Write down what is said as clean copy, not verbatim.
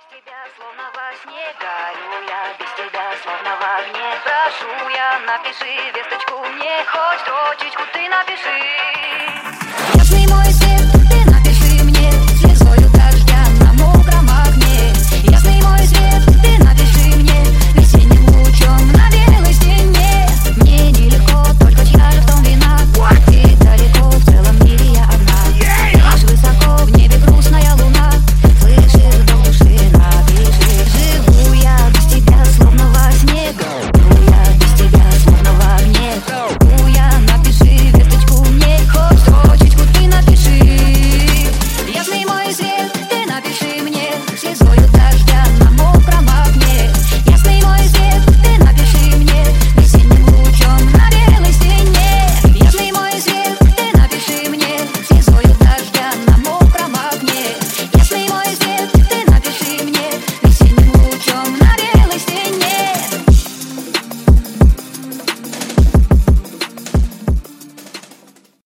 тебя словно во сне, горю я без тебя словно в огне. Прошу я, напиши весточку мне, хоть строчечку ты напиши.